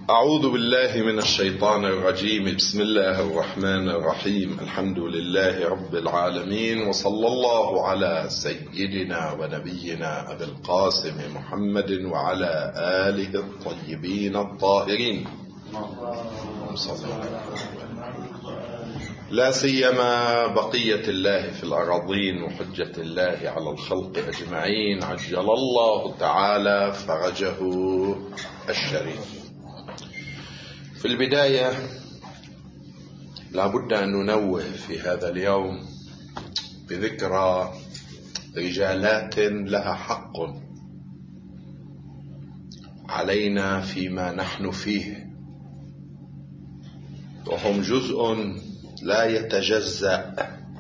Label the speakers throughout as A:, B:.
A: أعوذ بالله من الشيطان الرجيم. بسم الله الرحمن الرحيم. الحمد لله رب العالمين، وصلى الله على سيدنا ونبينا أبي القاسم محمد وعلى آله الطيبين الطاهرين، لا سيما بقية الله في الأراضين وحجة الله على الخلق أجمعين، عجل الله تعالى فرجه الشريف. في البداية لا بد أن ننوه في هذا اليوم بذكرى رجالات لها حق علينا فيما نحن فيه، وهم جزء لا يتجزأ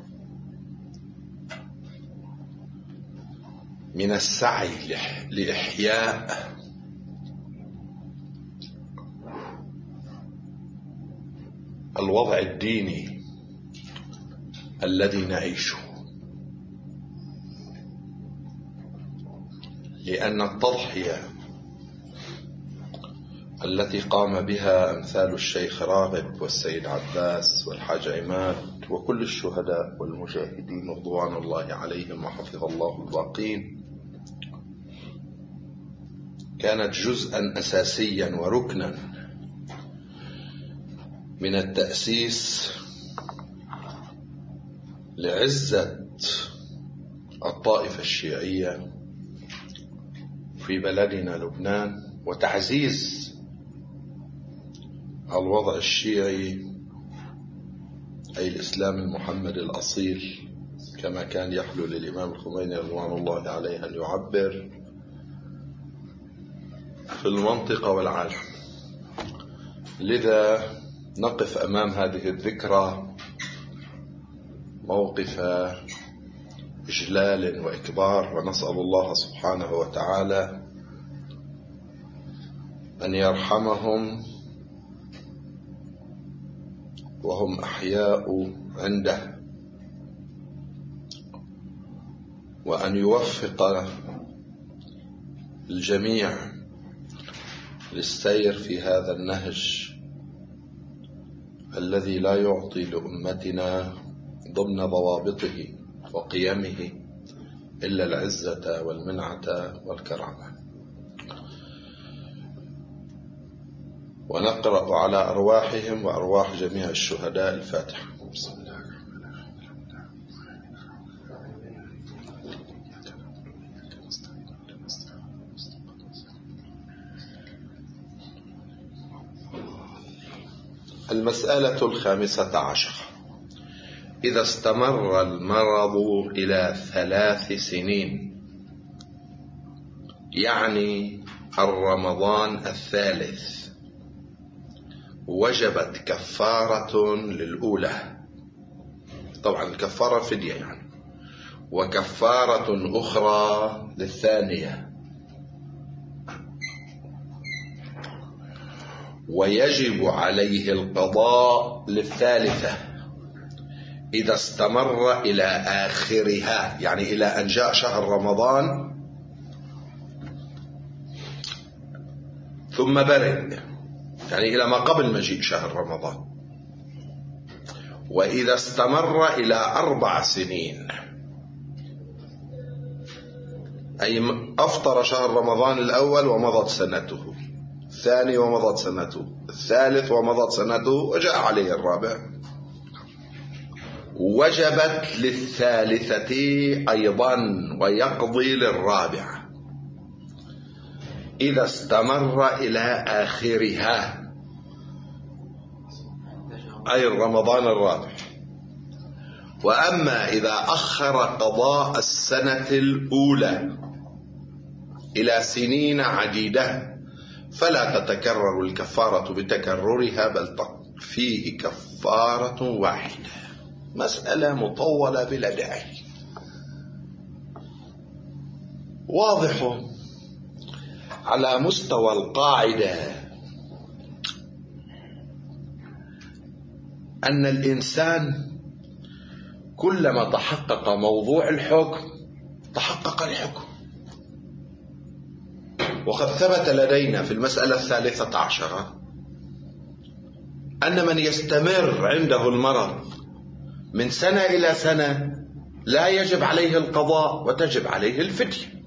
A: من السعي لإحياء الوضع الديني الذي نعيشه، لأن التضحية التي قام بها أمثال الشيخ راغب والسيد عباس والحاج عماد وكل الشهداء والمجاهدين رضوان الله عليهم وحفظ الله الباقين كانت جزءا أساسيا وركنا من التأسيس لعزة الطائفة الشيعية في بلدنا لبنان، وتعزيز الوضع الشيعي أي الإسلام المحمدي الأصيل كما كان يحلو للإمام الخميني رضوان الله عليه أن يعبر في المنطقة والعالم. لذا نقف أمام هذه الذكرى موقف إجلال وإكبار، ونسأل الله سبحانه وتعالى أن يرحمهم وهم أحياء عنده، وأن يوفق الجميع للسير في هذا النهج الذي لا يعطي لأمتنا ضمن ضوابطه وقيمه إلا العزة والمنعة والكرامة. ونقرأ على أرواحهم وأرواح جميع الشهداء الفاتحة. بسم الله الرحمن الرحيم. المسألة 15: إذا استمر المرض إلى 3 سنين، يعني الرمضان الثالث، وجبت كفارة للأولى، طبعا الكفارة فدية يعني، وكفارة أخرى للثانية، ويجب عليه القضاء للثالثة إذا استمر إلى آخرها، يعني إلى أن جاء شهر رمضان ثم برد، يعني إلى ما قبل مجيء شهر رمضان. وإذا استمر إلى 4 سنين، أي أفطر شهر رمضان الأول ومضت سنته، الثاني ومضت سنته، الثالث ومضت سنته، وجاء عليه الرابع، وجبت للثالثة أيضا ويقضي للرابعة إذا استمر إلى آخرها، أي رمضان الرابع. وأما إذا أخر قضاء السنة الأولى إلى سنين عديدة فلا تتكرر الكفارة بتكررها، بل فيه كفارة واحدة. مسألة مطولة بلا داعي. واضح على مستوى القاعدة أن الإنسان كلما تحقق موضوع الحكم تحقق الحكم. وقد ثبت لدينا في المسألة 13 أن من يستمر عنده المرض من سنة إلى سنة لا يجب عليه القضاء وتجب عليه الفدية.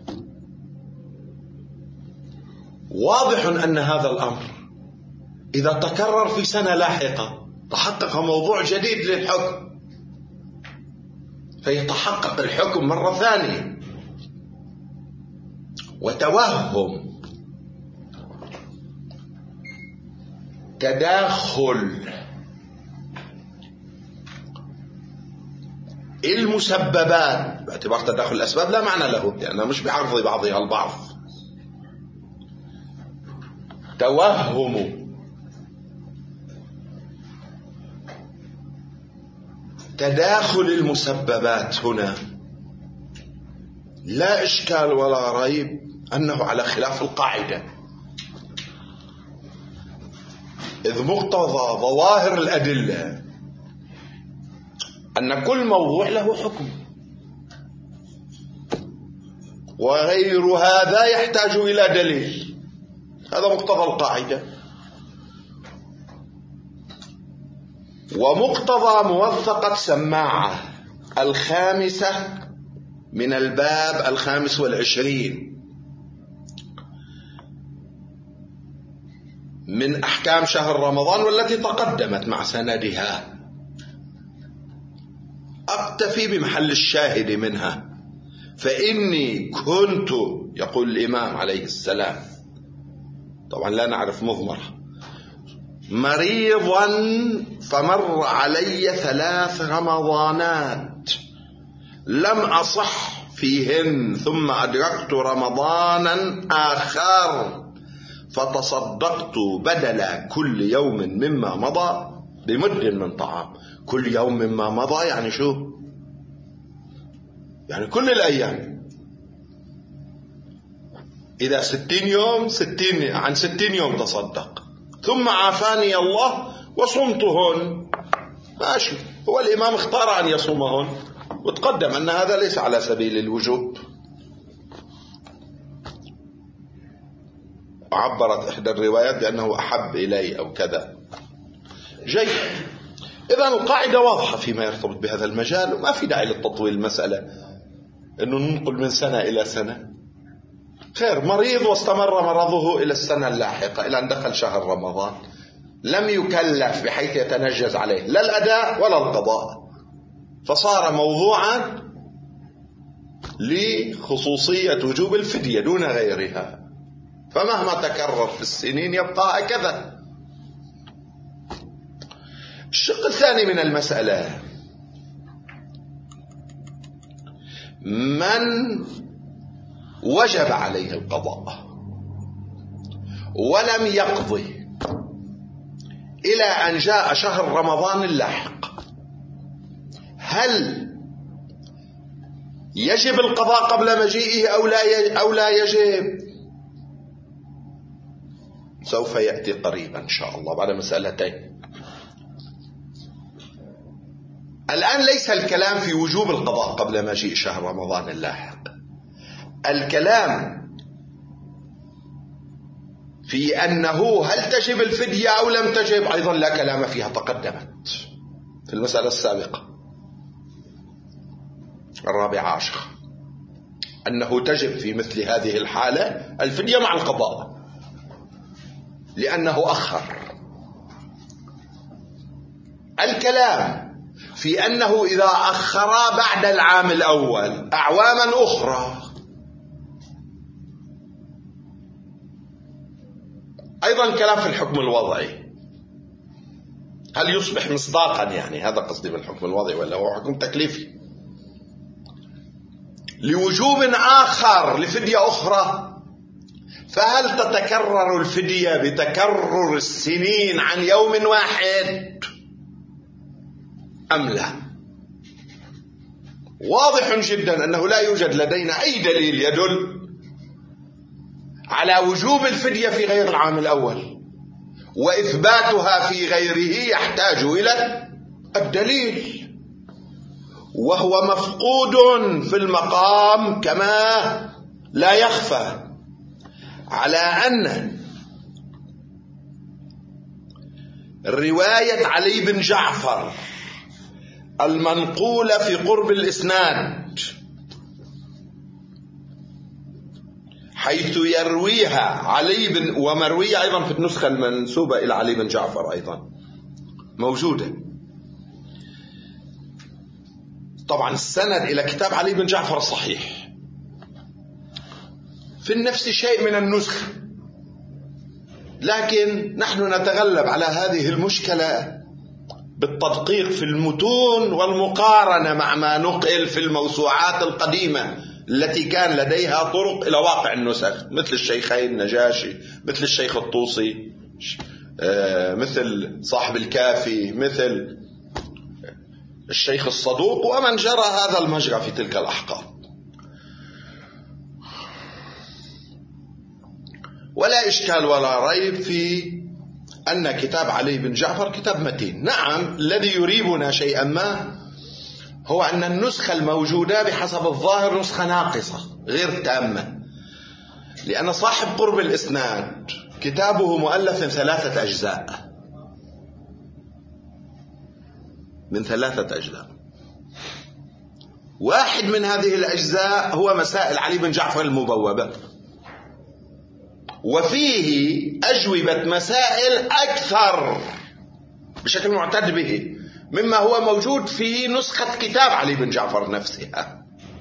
A: واضح أن هذا الأمر إذا تكرر في سنة لاحقة تحقق موضوع جديد للحكم، فيتحقق الحكم مرة ثانية. وتوهم تداخل المسببات باعتبار تداخل الأسباب لا معنى له، لأنها مش بعرض بعضها البعض. توهم تداخل المسببات هنا لا إشكال ولا ريب أنه على خلاف القاعدة، إذ مقتضى ظواهر الأدلة أن كل موضوع له حكم، وغير هذا يحتاج إلى دليل. هذا مقتضى القاعدة. ومقتضى موثقة سماعة الخامسة من الباب 25 من أحكام شهر رمضان والتي تقدمت مع سندها، أقتفي بمحل الشاهد منها. فإني كنت، يقول الإمام عليه السلام، طبعا لا نعرف مضمرة، مريضا فمر علي 3 رمضانات لم أصح فيهن، ثم أدركت رمضانا آخر فتصدقت بدل كل يوم مما مضى بمد من طعام. كل يوم مما مضى يعني شو؟ يعني كل الأيام. إذا 60 يوم عن 60 يوم تصدق، ثم عافاني الله وصمتهن، ماشي. هو الإمام اختار أن يصومهن، وتقدم أن هذا ليس على سبيل الوجوب. عبرت إحدى الروايات بأنه أحب إلي أو كذا. جيد. إذن القاعدة واضحة فيما يرتبط بهذا المجال، وما في داعي للتطويل المسألة أنه ننقل من سنة إلى سنة. خير، مريض واستمر مرضه إلى السنة اللاحقة إلى أن دخل شهر رمضان، لم يكلف بحيث يتنجز عليه لا الأداء ولا القضاء، فصار موضوعا لخصوصية وجوب الفدية دون غيرها، فمهما تكرر في السنين يبقى هكذا. الشق الثاني من المسألة: من وجب عليه القضاء ولم يقضي إلى أن جاء شهر رمضان اللاحق، هل يجب القضاء قبل مجيئه أو لا يجب؟ سوف يأتي قريبا إن شاء الله بعد مسألتين. الآن ليس الكلام في وجوب القضاء قبل مجيء شهر رمضان اللاحق، الكلام في أنه هل تجب الفدية أو لم تجب، أيضا لا كلام فيها، تقدمت في المسألة السابقة 14 أنه تجب في مثل هذه الحالة الفدية مع القضاء لأنه أخر. الكلام في أنه إذا أخر بعد العام الأول أعواما أخرى أيضا كلام في الحكم الوضعي، هل يصبح مصداقا؟ يعني هذا قصدي بالحكم الوضعي، ولا هو حكم تكليفي لوجوب آخر لفدية أخرى؟ فهل تتكرر الفدية بتكرر السنين عن يوم واحد أم لا؟ واضح جدا أنه لا يوجد لدينا أي دليل يدل على وجوب الفدية في غير العام الأول، وإثباتها في غيره يحتاج إلى الدليل، وهو مفقود في المقام كما لا يخفى على أن رواية علي بن جعفر المنقولة في قرب الإسناد، حيث يرويها علي بن، ومروية أيضا في النسخة المنسوبة إلى علي بن جعفر أيضا موجودة. طبعا السند إلى كتاب علي بن جعفر صحيح، في النفس شيء من النسخة، لكن نحن نتغلب على هذه المشكلة بالتدقيق في المتون والمقارنة مع ما نقل في الموسوعات القديمة التي كان لديها طرق إلى واقع النسخ، مثل الشيخين النجاشي، مثل الشيخ الطوسي، مثل صاحب الكافي، مثل الشيخ الصدوق، ومن جرى هذا المجرى في تلك الأحقاب. ولا إشكال ولا ريب في أن كتاب علي بن جعفر كتاب متين. نعم، الذي يريبنا شيئا ما هو أن النسخة الموجودة بحسب الظاهر نسخة ناقصة غير تامة، لأن صاحب قرب الإسناد كتابه مؤلف من 3 أجزاء، من 3 أجزاء. واحد من هذه الأجزاء هو مسائل علي بن جعفر المبوبة، وفيه أجوبة مسائل أكثر بشكل معتد به مما هو موجود في نسخة كتاب علي بن جعفر نفسها.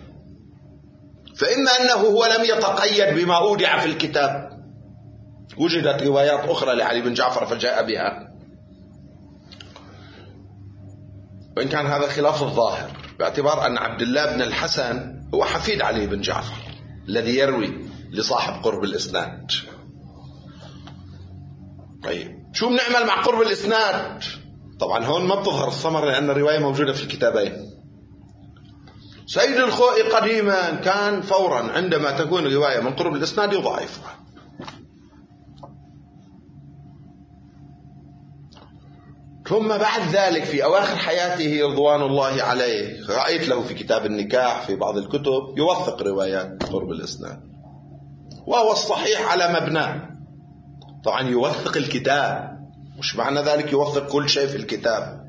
A: فإما أنه هو لم يتقيد بما أودع في الكتاب، وجدت روايات أخرى لعلي بن جعفر فجاء بها، وإن كان هذا خلاف الظاهر، باعتبار أن عبد الله بن الحسن هو حفيد علي بن جعفر الذي يروي لصاحب قرب الإسناد. طيب شو بنعمل مع قرب الإسناد؟ طبعا هون ما بتظهر الثمرة لأن الرواية موجودة في الكتابين. سيد الخوئي قديما كان فورا عندما تكون رواية من قرب الإسناد يضعفها، ثم بعد ذلك في أواخر حياته رضوان الله عليه رأيت له في كتاب النكاح في بعض الكتب يوثق روايات قرب الإسناد، وهو الصحيح على مبناه. طبعا يوثق الكتاب، مش معنى ذلك يوثق كل شيء في الكتاب،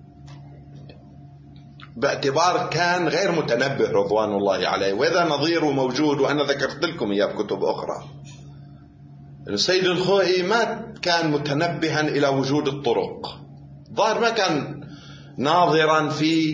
A: باعتبار كان غير متنبه رضوان الله عليه. وإذا نظيره موجود، وأنا ذكرت لكم إياه بكتب أخرى، السيد الخوئي ما كان متنبها إلى وجود الطرق، ظاهر ما كان ناظرا في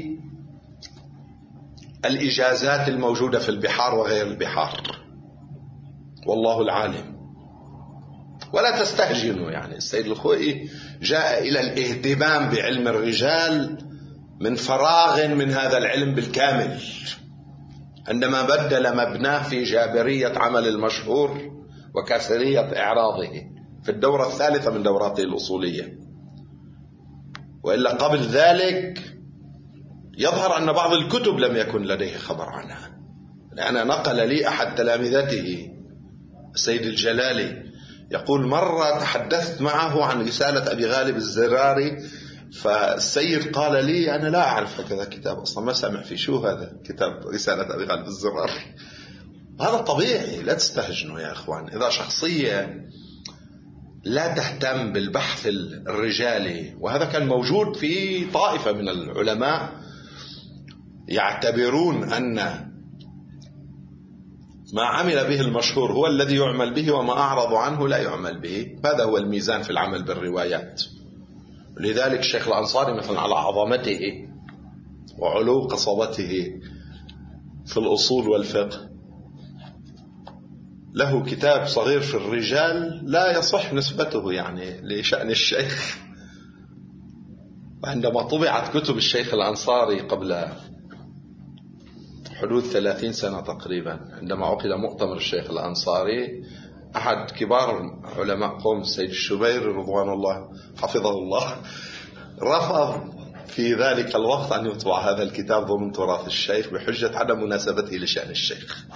A: الإجازات الموجودة في البحار وغير البحار، والله العالم. ولا تستهجنوا، يعني السيد الخوئي جاء إلى الاهتمام بعلم الرجال من فراغ من هذا العلم بالكامل، عندما بدل مبناه في جابرية عمل المشهور وكسرية إعراضه في الدورة الثالثة من دوراته الأصولية. وإلا قبل ذلك يظهر أن بعض الكتب لم يكن لديه خبر عنها. لأن نقل لي أحد تلامذته السيد الجلالي يقول مرة تحدثت معه عن رسالة أبي غالب الزراري، فالسيد قال لي أنا لا أعرف هكذا كتاب أصلا، ما سامع فيه، شو هذا كتاب رسالة أبي غالب الزراري؟ هذا طبيعي، لا تستهجنوا يا أخوان. إذا شخصية لا تهتم بالبحث الرجالي، وهذا كان موجود في طائفة من العلماء يعتبرون أن ما عمل به المشهور هو الذي يعمل به، وما أعرض عنه لا يعمل به. هذا هو الميزان في العمل بالروايات. لذلك الشيخ الأنصاري مثلا على عظمته وعلو قصبته في الأصول والفقه له كتاب صغير في الرجال لا يصح نسبته يعني لشأن الشيخ. وعندما طبعت كتب الشيخ الأنصاري قبل حدود 30 سنة تقريبا، عندما عقد مؤتمر الشيخ الأنصاري، أحد كبار علماء قوم السيد الشبير رضوان الله حفظه الله رفض في ذلك الوقت أن يطبع هذا الكتاب ضمن تراث الشيخ بحجة عدم مناسبته لشأن الشيخ.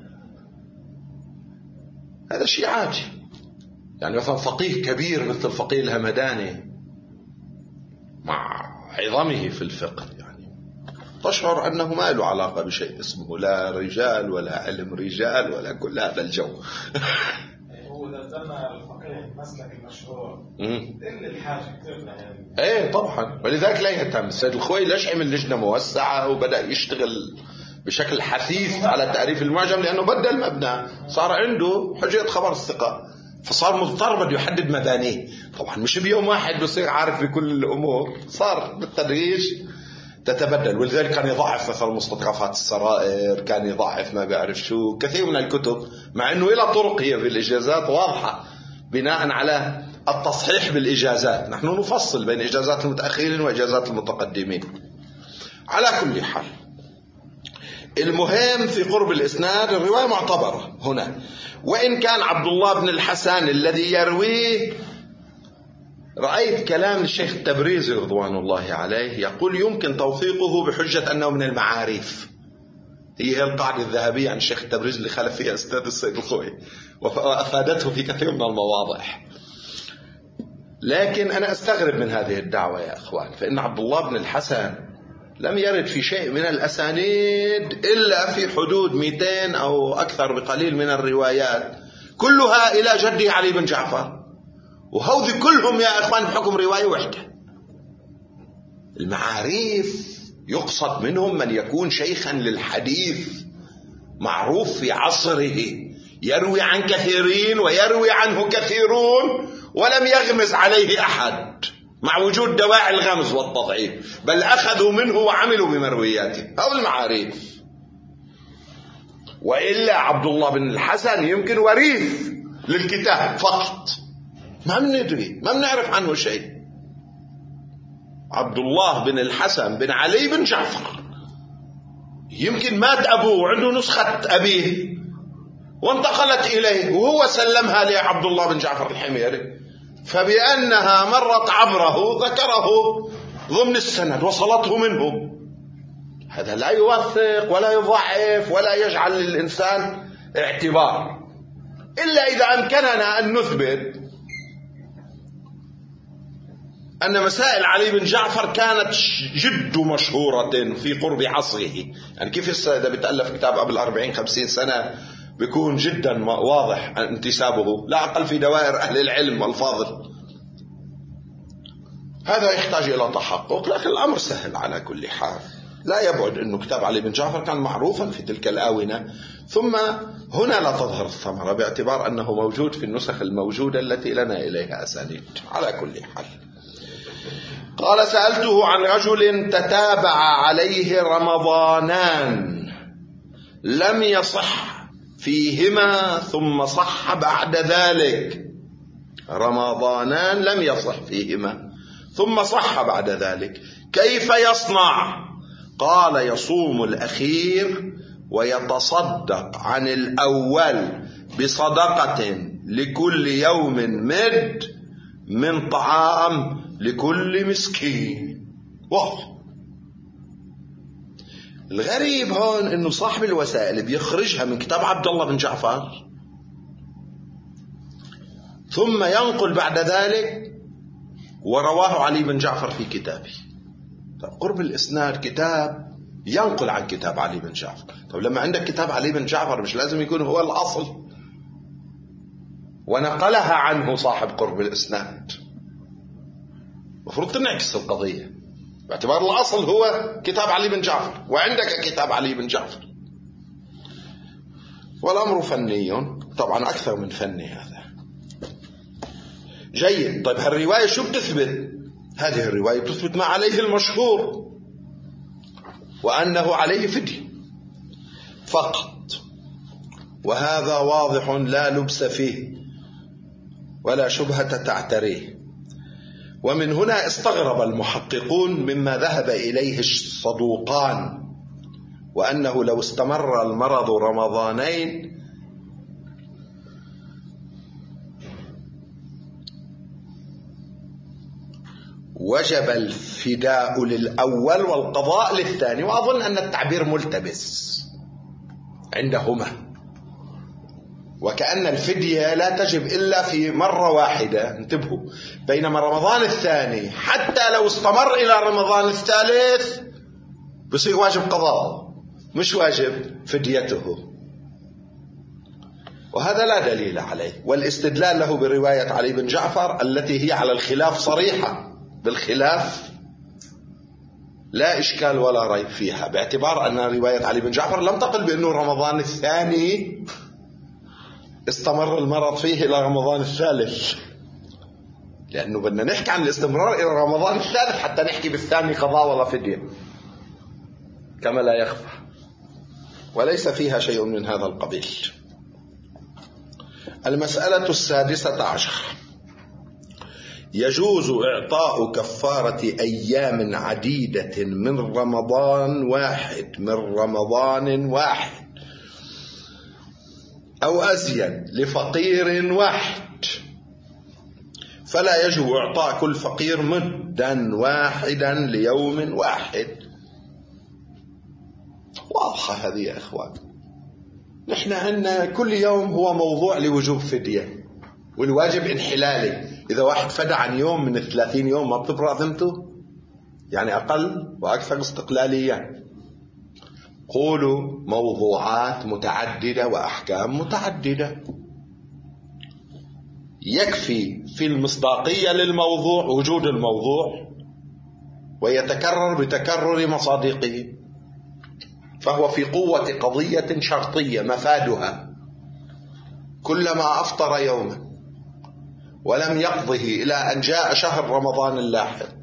A: هذا شيء عاجي. يعني مثلا فقيه كبير مثل الفقيه الهمداني مع عظمه في الفقه يعني تشعر أنه ما له علاقة بشيء اسمه لا رجال ولا علم رجال ولا كل هذا الجو.
B: هو ذات بدلنا الفقيه مسلك المشهور اللي الحاجة كتير يعني.
A: ايه طبعا، ولذلك لا يهتم. السيد الخويلش عمل لجنة موسعة وبدأ يشتغل بشكل حثيث على تعريف المعجم، لأنه بدل مبنى صار عنده حجية خبر الثقة، فصار مضطر بده يحدد مبانيه. طبعا مش بيوم واحد بصير عارف بكل الأمور، صار بالتدريج تتبدل. ولذلك كان يضعف مثلا مستطرفات السرائر، كان يضعف ما بعرف شو كثير من الكتب، مع انه لها طرق هي في الإجازات واضحة بناء على التصحيح بالإجازات. نحن نفصل بين إجازات المتأخرين وإجازات المتقدمين. على كل حال، المهم في قرب الإسناد الرواية معتبرة هنا، وإن كان عبد الله بن الحسن الذي يرويه، رأيت كلام الشيخ التبريزي رضوان الله عليه يقول يمكن توثيقه بحجة أنه من المعاريف. هي القاعدة الذهبية عن الشيخ التبريزي اللي خالف فيها أستاذ السيد الخوي وأفادته في كثير من المواضع. لكن أنا أستغرب من هذه الدعوة يا أخوان، فإن عبد الله بن الحسن لم يرد في شيء من الأسانيد إلا في حدود 200 أو أكثر بقليل من الروايات، كلها إلى جده علي بن جعفر، وهذي كلهم يا إخوان بحكم رواية واحدة. المعاريف يقصد منهم من يكون شيخا للحديث معروف في عصره، يروي عن كثيرين ويروي عنه كثيرون ولم يغمز عليه أحد، مع وجود دواعي الغمز والتضعيف، بل أخذوا منه وعملوا بمروياته. أو المعاريف. وإلا عبد الله بن الحسن يمكن وريث للكتاب فقط، ما بندري، ما بنعرف عنه شيء. عبد الله بن الحسن بن علي بن جعفر يمكن مات أبوه، عنده نسخة أبيه وانتقلت إليه وهو سلمها لعبد الله بن جعفر الحميري، فبأنها مرت عبره ذكره ضمن السند وصلته منه. هذا لا يوثق ولا يضعف ولا يجعل للإنسان اعتبار، إلا إذا أمكننا أن نثبت أن مسائل علي بن جعفر كانت جد مشهورة في قرب عصره. يعني كيف إذا بتألف كتاب قبل 40-50 سنة بيكون جدا واضح انتسابه، لا أقل في دوائر أهل العلم والفاضل. هذا يحتاج إلى تحقق، لكن الأمر سهل على كل حال. لا يبعد أنه كتاب علي بن جعفر كان معروفا في تلك الآونة، ثم هنا لا تظهر الثمرة باعتبار أنه موجود في النسخ الموجودة التي لنا إليها أسانيد. على كل حال، قال سألته عن رجل تتابع عليه رمضانان لم يصح فيهما ثم صح بعد ذلك. رمضانان لم يصح فيهما ثم صح بعد ذلك، كيف يصنع؟ قال يصوم الأخير ويتصدق عن الأول بصدقة لكل يوم مد من طعام لكل مسكين. واضح. الغريب هون انه صاحب الوسائل بيخرجها من كتاب عبد الله بن جعفر ثم ينقل بعد ذلك ورواه علي بن جعفر في كتابه. طب قرب الإسناد كتاب ينقل عن كتاب علي بن جعفر. طب لما عندك كتاب علي بن جعفر مش لازم يكون هو الأصل ونقلها عنه صاحب قرب الإسناد؟ مفروض تنعكس القضية باعتبار الأصل هو كتاب علي بن جعفر وعندك كتاب علي بن جعفر. والأمر فني طبعا أكثر من فني. هذا جيد. طيب هالرواية شو بتثبت؟ هذه الرواية بتثبت ما عليه المشهور، وأنه عليه فدية فقط، وهذا واضح لا لبس فيه ولا شبهة تعتريه. ومن هنا استغرب المحققون مما ذهب إليه الصدوقان، وأنه لو استمر المرض رمضانين وجب الفداء للأول والقضاء للثاني. وأظن أن التعبير ملتبس عندهما، وكأن الفدية لا تجب إلا في مرة واحدة، انتبهوا، بينما رمضان الثاني حتى لو استمر إلى رمضان الثالث بصير واجب قضاء مش واجب فديته. وهذا لا دليل عليه، والاستدلال له برواية علي بن جعفر التي هي على الخلاف صريحة، بالخلاف لا إشكال ولا ريب فيها، باعتبار أن رواية علي بن جعفر لم تقل بأنه رمضان الثاني استمر المرض فيه إلى رمضان الثالث، لأنه بدنا نحكي عن الاستمرار إلى رمضان الثالث حتى نحكي بالثاني قضاء ولا فدية كما لا يخفى، وليس فيها شيء من هذا القبيل. المسألة 16: يجوز إعطاء كفارة أيام عديدة من رمضان واحد أو أزيد لفقير واحد، فلا يجب إعطاء كل فقير مدا واحدا ليوم واحد. واضحة هذه يا إخوان. نحن عندنا كل يوم هو موضوع لوجوب فدية، والواجب انحلالي. إذا واحد فدى عن يوم من 30 يوم ما بتبرأ ذمته، يعني أقل وأكثر استقلالية. قولوا موضوعات متعددة وأحكام متعددة. يكفي في المصداقية للموضوع وجود الموضوع ويتكرر بتكرر مصادقه، فهو في قوة قضية شرطية مفادها كلما أفطر يوما ولم يقضه إلى أن جاء شهر رمضان اللاحق،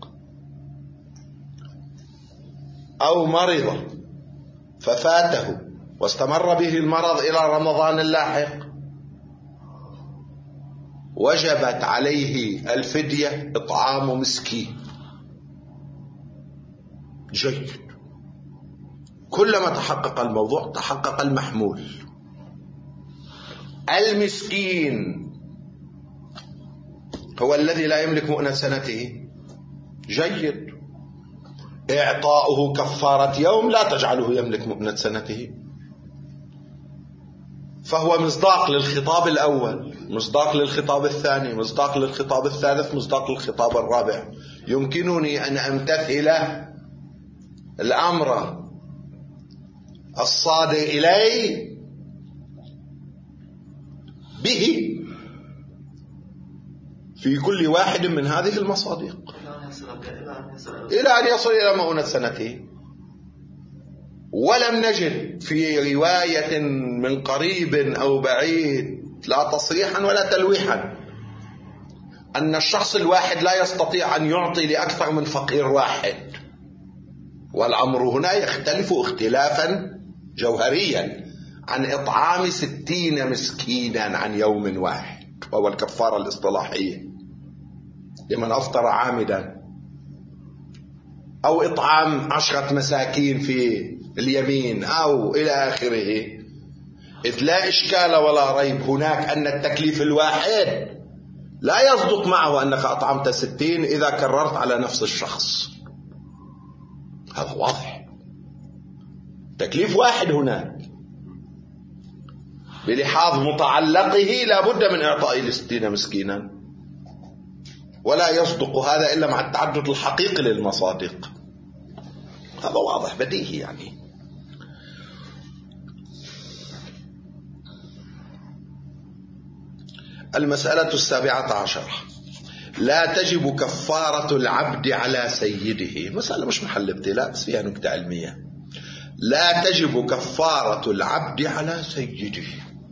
A: أو مرض ففاته واستمر به المرض إلى رمضان اللاحق، وجبت عليه الفدية إطعام مسكين. جيد. كلما تحقق الموضوع تحقق المحمول. المسكين هو الذي لا يملك مؤنة سنته. جيد. إعطاؤه كفارة يوم لا تجعله يملك مؤنة سنته، فهو مصداق للخطاب الأول، مصداق للخطاب الثاني، مصداق للخطاب الثالث، مصداق للخطاب الرابع. يمكنني أن أمتثل الأمر الصادر إلي به في كل واحد من هذه المصادق إلى أن يصل إلى مؤونة سنته. ولم نجد في رواية من قريب أو بعيد لا تصريحا ولا تلويحا أن الشخص الواحد لا يستطيع أن يعطي لأكثر من فقير واحد. والأمر هنا يختلف اختلافا جوهريا عن إطعام 60 مسكينا عن يوم واحد، وهو الكفارة الاصطلاحية لمن أفطر عامدا، أو إطعام 10 مساكين في اليمين، أو إلى آخره. إذ لا إشكال ولا ريب هناك أن التكليف الواحد لا يصدق معه أنك أطعمت 60 إذا كررت على نفس الشخص. هذا واضح. تكليف واحد هناك بلحاظ متعلقه لا بد من إعطاء 60 مسكينا، ولا يصدق هذا إلا مع التعدد الحقيقي للمصادق. هذا واضح بديهي يعني. المسألة 17: لا تجب كفارة العبد على سيده. مسألة مش محل ابتلاء بس فيها نكتة علمية. لا تجب كفارة العبد على سيده.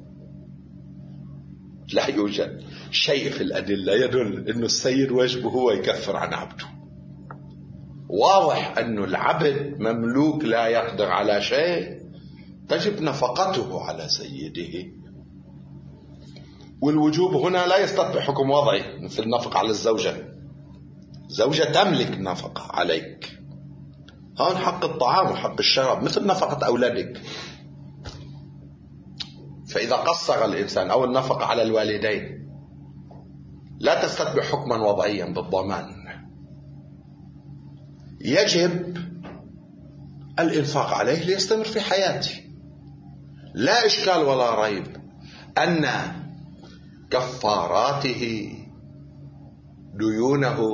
A: لا يوجد شيء في الأدلة يدل أن السيد واجبه هو يكفر عن عبده. واضح أن العبد مملوك لا يقدر على شيء، تجب نفقته على سيده. والوجوب هنا لا يستطيع حكم وضعي مثل النفقة على الزوجة. زوجة تملك نفقة عليك، هون حق الطعام وحق الشراب مثل نفقة أولادك. فإذا قصر الإنسان أو النفقة على الوالدين لا تستتبع حكما وضعيا بالضمان. يجب الإنفاق عليه ليستمر في حياته. لا إشكال ولا ريب أن كفاراته، ديونه،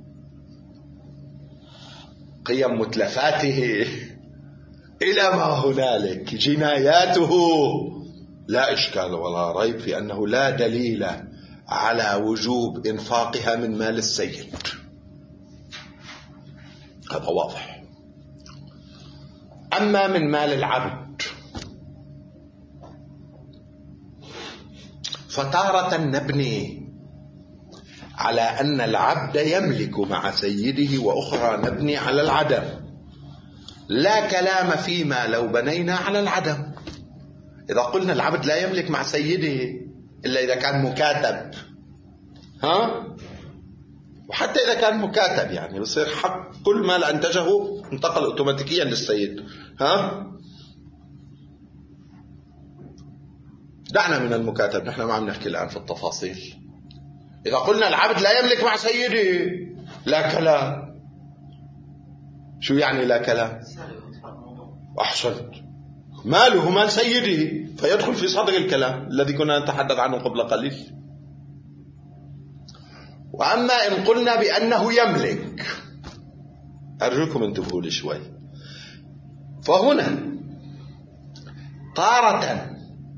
A: قيم متلفاته إلى ما هنالك، جناياته لا إشكال ولا ريب في أنه لا دليل على وجوب إنفاقها من مال السيد، هذا واضح. أما من مال العبد فتارة نبني على أن العبد يملك مع سيده، وأخرى نبني على العدم. لا كلام فيما لو بنينا على العدم. إذا قلنا العبد لا يملك مع سيده إلا إذا كان مكاتب، وحتى إذا كان مكاتب يعني بصير حق كل ما أنتجه انتقل أوتوماتيكيا للسيد. دعنا من المكاتب، نحن ما عم نحكي الآن في التفاصيل. إذا قلنا العبد لا يملك مع سيده، لا كلام. شو يعني لا كلام؟ أحسنت، ماله مال سيده، فيدخل في صدر الكلام الذي كنا نتحدث عنه قبل قليل. وأما إن قلنا بأنه يملك، أرجوكم انتبهوا لي شوي. فهنا تارة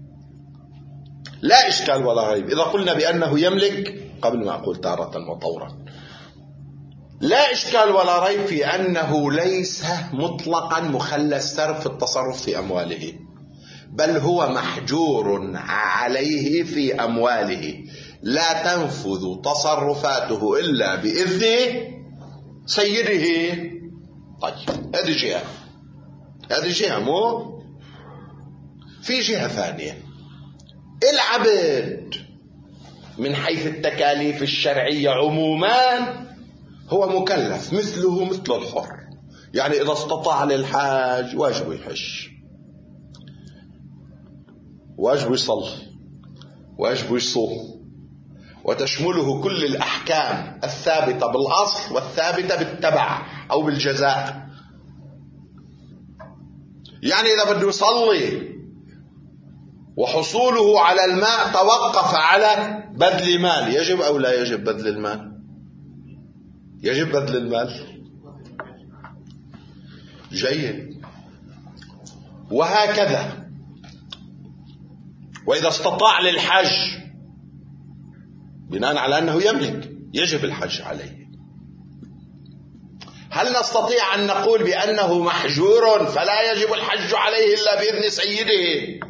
A: لا إشكال ولا ريب إذا قلنا بأنه يملك، قبل ما أقول تارة وطورا، لا إشكال ولا ريب في أنه ليس مطلقا مخلى السرف في التصرف في أمواله، بل هو محجور عليه في أمواله، لا تنفذ تصرفاته إلا بإذن سيده. طيب هذه جهة مو في جهة ثانية. العبد من حيث التكاليف الشرعية عموما هو مكلف مثله مثل الحر، يعني إذا استطاع للحاج واجب يحج، واجب يصلي، واجب يصوم، وتشمله كل الأحكام الثابتة بالأصل والثابتة بالتبع أو بالجزاء. يعني إذا بده يصلي وحصوله على الماء توقف على بذل مال، يجب أو لا يجب بذل المال؟ يجب بذل المال. جيد. وهكذا وإذا استطاع للحج بناء على أنه يملك يجب الحج عليه. هل نستطيع أن نقول بأنه محجور فلا يجب الحج عليه إلا بإذن سيده؟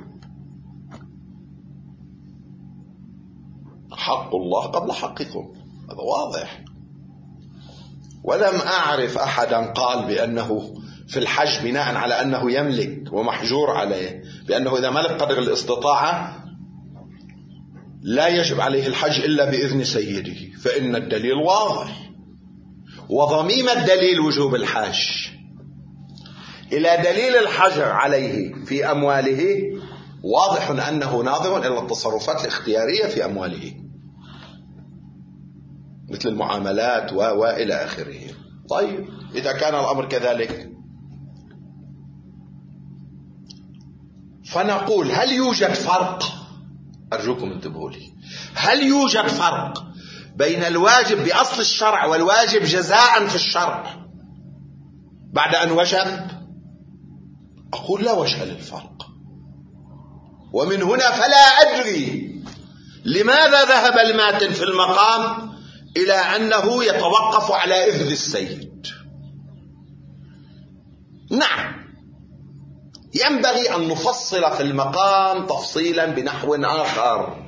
A: حق الله قبل حقكم، هذا واضح. ولم أعرف أحدا قال بأنه في الحج بناء على أنه يملك ومحجور عليه، بأنه إذا ملك قدر الاستطاعة لا يجب عليه الحج إلا بإذن سيده، فإن الدليل واضح. وضميم الدليل وجوب الحج إلى دليل الحجر عليه في أمواله واضح أنه ناظر إلى التصرفات الاختيارية في أمواله مثل المعاملات وإلى آخره. طيب إذا كان الأمر كذلك فنقول هل يوجد فرق؟ أرجوكم انتبهوا لي. هل يوجد فرق بين الواجب بأصل الشرع والواجب جزاء في الشرع بعد أن وجب؟ أقول لا وجه للفرق. ومن هنا فلا أدري لماذا ذهب الماتن في المقام إلى أنه يتوقف على إذن السيد. نعم ينبغي أن نفصل في المقام تفصيلا بنحو آخر.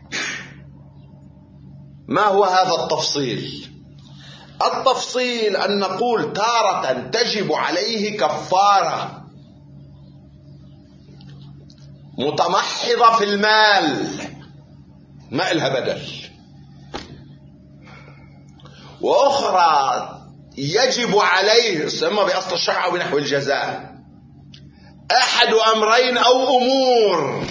A: ما هو هذا التفصيل؟ التفصيل أن نقول تارة تجب عليه كفارة متمحضة في المال ما إلها بدل، وأخرى يجب عليه سمى بأصل الشرع وبنحو الجزاء أحد أمرين أو أمور،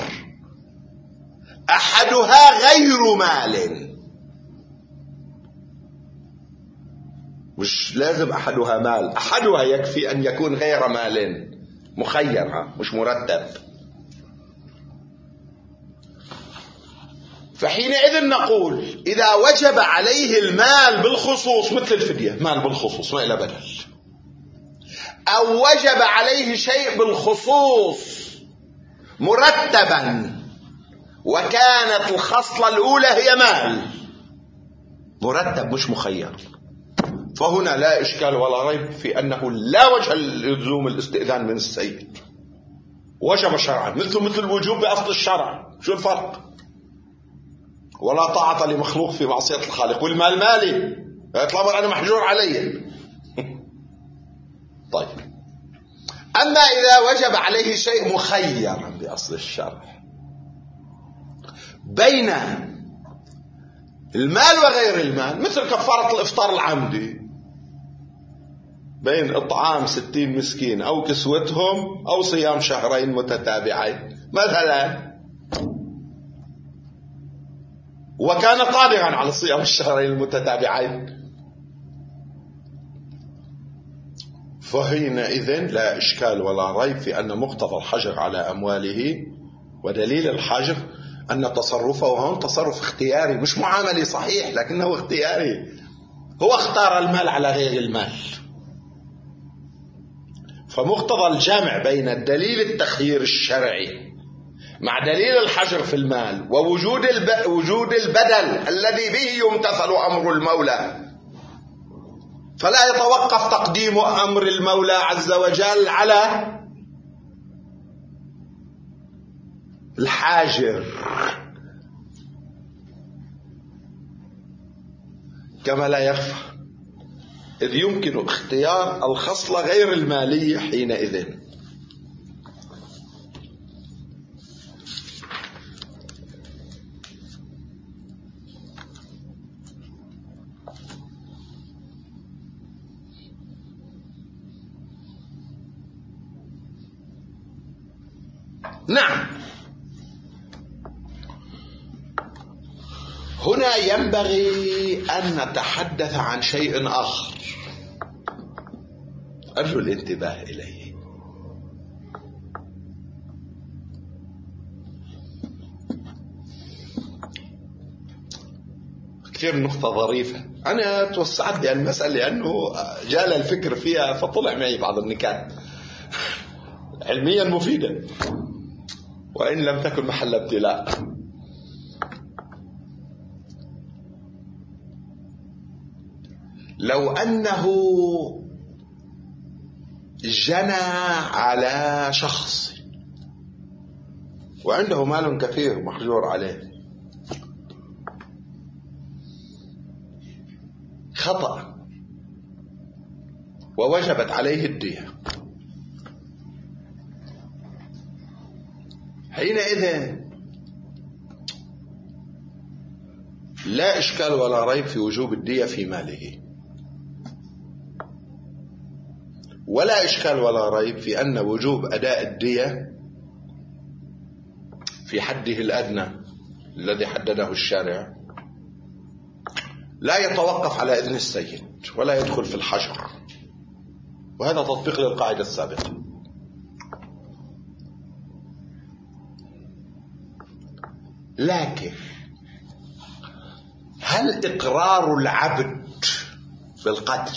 A: أحدها غير مال، مش لازم أحدها مال، أحدها يكفي أن يكون غير مال، مخير مش مرتب. فحينئذ نقول إذا وجب عليه المال بالخصوص مثل الفدية، مال بالخصوص ما إلى بدل، أو وجب عليه شيء بالخصوص مرتبا وكانت الخصلة الأولى هي مال مرتب مش مخير، فهنا لا إشكال ولا ريب في أنه لا وجه للزوم الاستئذان من السيد، وجب شرعا مثل الوجوب بأصل الشرع. شو الفرق؟ ولا طاعة لمخلوق في معصية الخالق، والمال مالي طالما أنا محجور علي. طيب، أما إذا وجب عليه شيء مخيرا بأصل الشرع بين المال وغير المال، مثل كفارة الإفطار العمدي، بين إطعام 60 مسكين أو كسوتهم أو صيام شهرين متتابعين مثلا، وكان قادرا على صيام الشهرين المتتابعين، فحينئذ لا إشكال ولا ريب في أن مقتضى الحجر على أمواله ودليل الحجر أن تصرفه هون تصرف اختياري مش معاملي صحيح، لكنه اختياري، هو اختار المال على غير المال. فمقتضى الجمع بين الدليل التخيير الشرعي مع دليل الحجر في المال ووجود البدل الذي به يمتثل أمر المولى، فلا يتوقف تقديم أمر المولى عز وجل على الحاجر، كما لا يخفى، إذ يمكن اختيار الخصلة غير المالية حينئذ. نعم، هنا ينبغي أن نتحدث عن شيء آخر أرجو الانتباه إليه. كثير نقطة ظريفة، أنا توسعت بهالمسألة لأنه جال الفكر فيها فطلع معي بعض النكات علميا مفيدة وإن لم تكن محل ابتلاء. لو أنه جنى على شخص وعنده مال كثير محجور عليه خطأ ووجبت عليه الدية، حينئذ لا إشكال ولا ريب في وجوب الدية في ماله، ولا إشكال ولا ريب في أن وجوب أداء الدية في حده الأدنى الذي حدده الشارع لا يتوقف على إذن السيد ولا يدخل في الحجر، وهذا تطبيق للقاعدة السابقة. لكن هل إقرار العبد بالقتل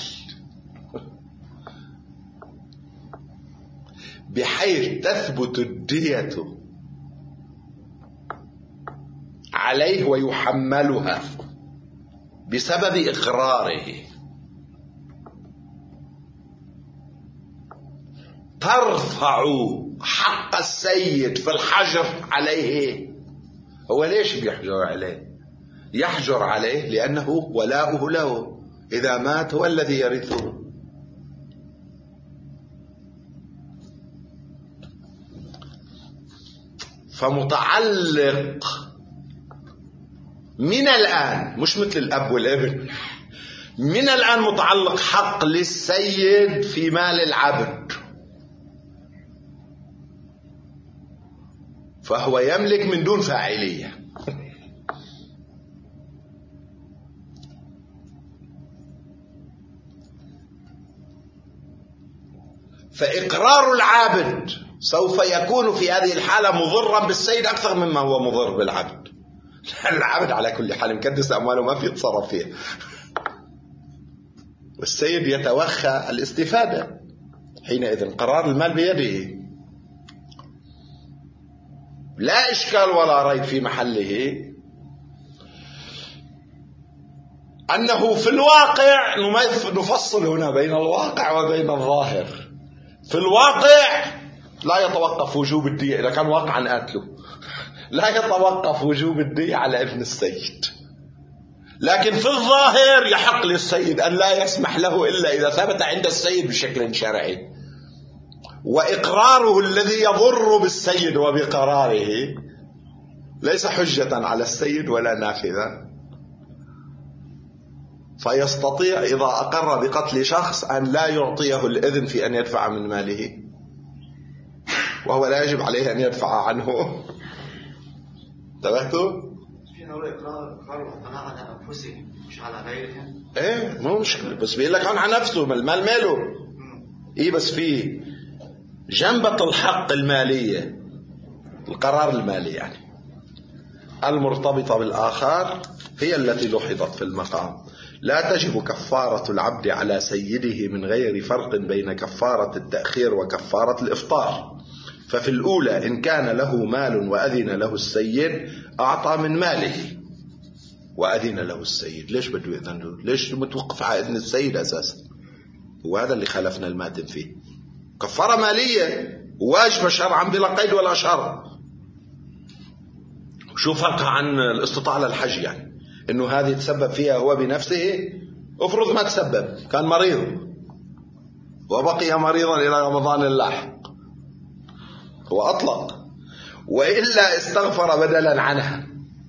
A: بحيث تثبت الدية عليه ويحملها بسبب إقراره ترفع حق السيد في الحجر عليه؟ هو ليش بيحجر عليه؟ يحجر عليه لأنه ولاؤه له، إذا مات هو الذي يرثه. فمتعلق من الآن، مش مثل الأب والابن، من الآن متعلق حق للسيد في مال العبد، فهو يملك من دون فاعلية. فإقرار العابد سوف يكون في هذه الحالة مضرا بالسيد أكثر مما هو مضر بالعبد، لأن العبد على كل حال مكدس أمواله ما في يتصرف فيها، والسيد يتوخى الاستفادة، حينئذ قرار المال بيده. لا إشكال ولا ريب في محله أنه في الواقع نفصل هنا بين الواقع وبين الظاهر. في الواقع لا يتوقف وجوب الدية إذا كان واقعا قاتله، لا يتوقف وجوب الدية على ابن السيد، لكن في الظاهر يحق للسيد أن لا يسمح له إلا إذا ثبت عند السيد بشكل شرعي، وإقراره الذي يضر بالسيد وبقراره ليس حجة على السيد ولا نافذة. فيستطيع إذا أقر بقتل شخص أن لا يعطيه الإذن في أن يدفع من ماله، وهو لا يجب عليه أن يدفع عنه. انتبهتوا؟
B: في نوع إقرار والطلاق على أنفسهم مش على غيرهم.
A: إيه مو مشكلة، بس بيقول لك عن نفسه، المال ماله. إيه بس في جنبة الحق المالية، القرار المالي يعني المرتبطة بالآخر هي التي لحظت في المقام. لا تجب كفارة العبد على سيده من غير فرق بين كفارة التأخير وكفارة الإفطار. ففي الأولى إن كان له مال وأذن له السيد أعطى من ماله وأذن له السيد. ليش بده يأذن له؟ ليش متوقف على إذن السيد أساسا؟ وهذا اللي خلفنا الماتم فيه. كفارة مالية واجبة شرعا بلا قيد ولا شرط. شو فرقها عن الاستطاعة للحج؟ يعني إنه هذه تسبب فيها هو بنفسه. افرض ما تسبب، كان مريض وبقي مريضا إلى رمضان اللاحق، هو أطلق، وإلا استغفر بدلا عنها.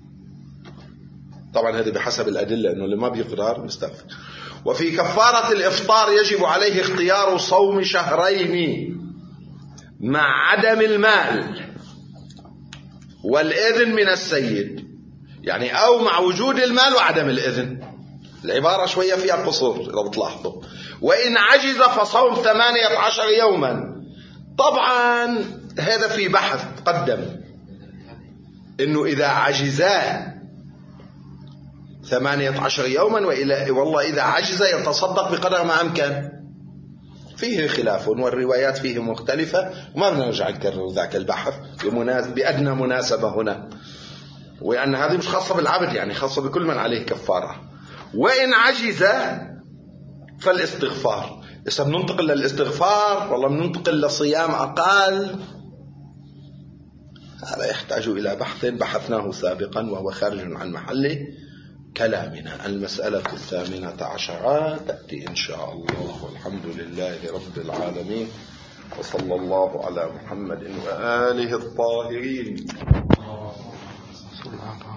A: طبعا هذه بحسب الأدلة، إنه اللي ما بيقدر مستغفر. وفي كفارة الإفطار يجب عليه اختيار صوم شهرين مع عدم المال والإذن من السيد، يعني أو مع وجود المال وعدم الإذن. العبارة شوية فيها قصور إذا بتلاحظوا. وإن عجز فصوم 18 يوما. طبعا هذا في بحث قدم إنه إذا عجزا 18 يوما والله إذا عجز يتصدق بقدر ما أمكن. فيه خلاف والروايات فيه مختلفة، وما بدنا نرجع نكرر ذاك البحث بأدنى مناسبة هنا، وأن هذه مش خاصة بالعبد، يعني خاصة بكل من عليه كفارة. وإن عجز فالاستغفار. إذا بننتقل للاستغفار والله بننتقل لصيام أقل، هذا يحتاج إلى بحث بحثناه سابقا وهو خارج عن محله كلامنا. المسألة 18 تأتي إن شاء الله، والحمد لله رب العالمين، وصلى الله على محمد وآله الطاهرين.